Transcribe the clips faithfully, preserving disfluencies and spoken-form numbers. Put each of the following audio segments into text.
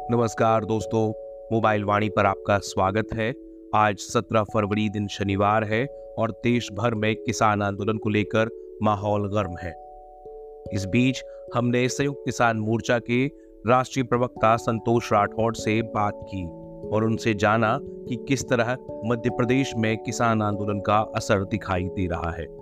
नमस्कार दोस्तों, मोबाइल वाणी पर आपका स्वागत है। आज सत्रह फरवरी दिन शनिवार है और देश भर में किसान आंदोलन को लेकर माहौल गर्म है। इस बीच हमने संयुक्त किसान मोर्चा के राष्ट्रीय प्रवक्ता संतोष राठौड़ से बात की और उनसे जाना कि किस तरह मध्य प्रदेश में किसान आंदोलन का असर दिखाई दे रहा है।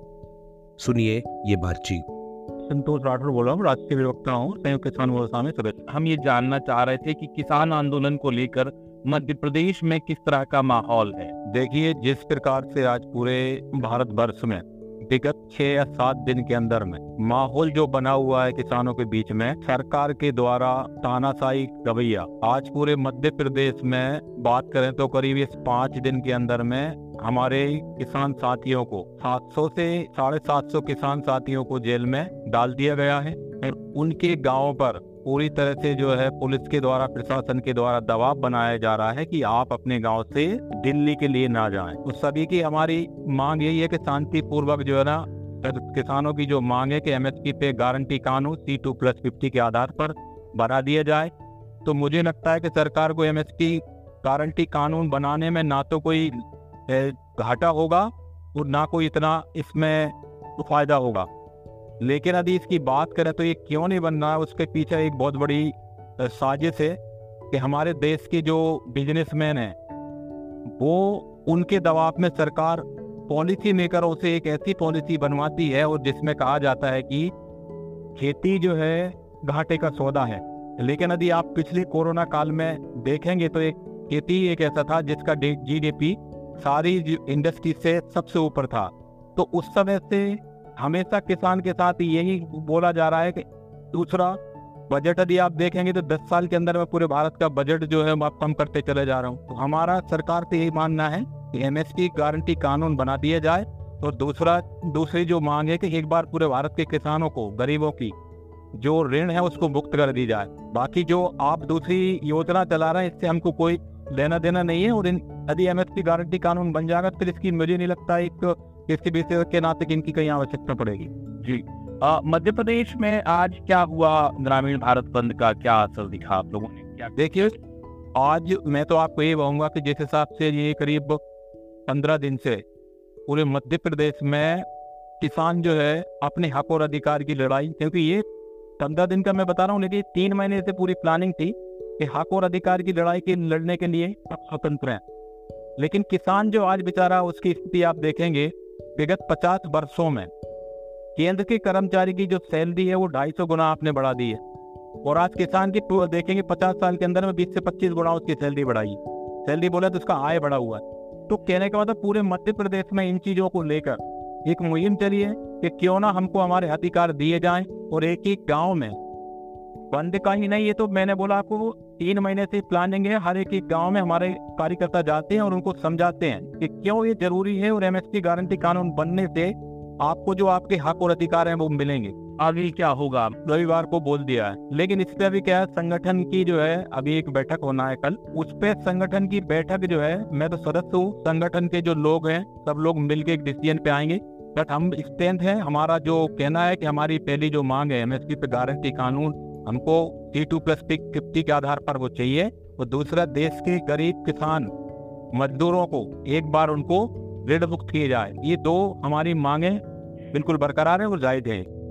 सुनिए ये बातचीत। संतोष राठौड़ बोल रहा हूँ, राष्ट्रीय प्रवक्ता हूँ, संयुक्त किसान मोर्चा में सदस्य। हम ये जानना चाह रहे थे कि किसान आंदोलन को लेकर मध्य प्रदेश में किस तरह का माहौल है। देखिए, जिस प्रकार से आज पूरे भारत वर्ष में विगत छह या सात दिन के अंदर में माहौल जो बना हुआ है किसानों के बीच में, सरकार के द्वारा तानाशाही रवैया, आज पूरे मध्य प्रदेश में बात करें तो करीब इस पाँच दिन के अंदर में हमारे किसान साथियों को सात सौ से साढ़े सात सौ किसान साथियों को जेल में डाल दिया गया है और उनके गांवों पर पूरी तरह से जो है पुलिस के द्वारा, प्रशासन के द्वारा दबाव बनाया जा रहा है कि आप अपने गांव से दिल्ली के लिए ना जाएं। तो सभी की हमारी मांग यही है कि शांतिपूर्वक जो है ना, किसानों की जो मांग है कि एमएसपी पे गारंटी कानून सी टू प्लस फिफ्टी के आधार पर बना दिया जाए। तो मुझे लगता है कि सरकार को एमएसपी गारंटी कानून बनाने में ना तो कोई घाटा होगा और ना कोई इतना इसमें फायदा होगा। लेकिन यदि इसकी बात करें तो ये क्यों नहीं बन रहा है, उसके पीछे एक बहुत बड़ी साजिश है कि हमारे देश के जो बिजनेसमैन हैं वो उनके दबाव में सरकार पॉलिसी मेकरों से एक ऐसी पॉलिसी बनवाती है और जिसमें कहा जाता है कि खेती जो है घाटे का सौदा है। लेकिन यदि आप पिछले कोरोना काल में देखेंगे तो एक खेती एक ऐसा था जिसका जीडीपी सारी इंडस्ट्री से सबसे ऊपर था। तो उस समय से हमेशा किसान के साथ यही बोला जा रहा है कि दूसरा बजट यदि आप देखेंगे तो दस साल के अंदर में पूरे भारत का बजट जो है आप कम करते चले जा रहा हूँ। तो हमारा सरकार से यही मानना है कि एमएसपी गारंटी कानून बना दिया जाए और दूसरा दूसरी जो मांग है कि एक बार पूरे भारत के किसानों को, गरीबों की जो ऋण है उसको मुक्त कर दी जाए। बाकी जो आप दूसरी योजना चला रहे हैं इससे हमको कोई लेना देना नहीं है और यदि एमएसपी गारंटी कानून बन जाएगा फिर इसकी मुझे नहीं लगता एक किसी विषय के नाते इनकी कहीं आवश्यकता पड़ेगी। जी, मध्य प्रदेश में आज क्या हुआ? ग्रामीण भारत बंद का क्या असर दिखा आप लोगों ने? क्या देखिए, आज मैं तो आपको ये कहूँगा कि जिस हिसाब से ये करीब पंद्रह दिन से पूरे मध्य प्रदेश में किसान जो है अपने हक और अधिकार की लड़ाई, क्योंकि ये पंद्रह दिन का मैं बता रहा हूँ लेकिन तीन महीने से पूरी प्लानिंग थी कि हक और अधिकार की लड़ाई के लड़ने के लिए स्वतंत्र हैं। लेकिन किसान जो आज बेचारा, उसकी स्थिति आप देखेंगे, विगत पचास वर्षों में केंद्र के कर्मचारी की जो सैलरी है वो ढाई सौ गुना आपने बढ़ा दी है और आज किसान की देखेंगे पचास साल के अंदर में बीस से पच्चीस गुना उसकी सैलरी बढ़ाई। सैलरी बोले तो उसका आय बढ़ा हुआ है। तो कहने का मतलब पूरे मध्य प्रदेश में इन चीजों को लेकर एक मुहिम चली है कि क्यों ना हमको हमारे अधिकार दिए जाएं और एक एक गाँव में बंद का ही नहीं, ये तो मैंने बोला आपको तीन महीने से प्लानिंग है। हर एक एक गांव में हमारे कार्यकर्ता जाते हैं और उनको समझाते हैं कि क्यों ये जरूरी है और एमएसपी गारंटी कानून बनने से आपको जो आपके हक और अधिकार हैं वो मिलेंगे। आगे क्या होगा रविवार को बोल दिया है, लेकिन इस पे अभी क्या है, संगठन की जो है अभी एक बैठक होना है कल। उस पे संगठन की बैठक जो है, मैं तो सदस्य हूँ, संगठन के जो लोग हैं सब लोग मिलकर एक डिसीजन पे आएंगे। बट हम स्टैंड है, हमारा जो कहना है कि हमारी पहली जो मांग है एमएसपी पे गारंटी कानून हमको सी टू प्लस फिफ्टी के आधार पर वो चाहिए और दूसरा देश के गरीब किसान मजदूरों को एक बार उनको ऋण मुक्त किए जाए। ये दो हमारी मांगे बिल्कुल बरकरार है और जायज है।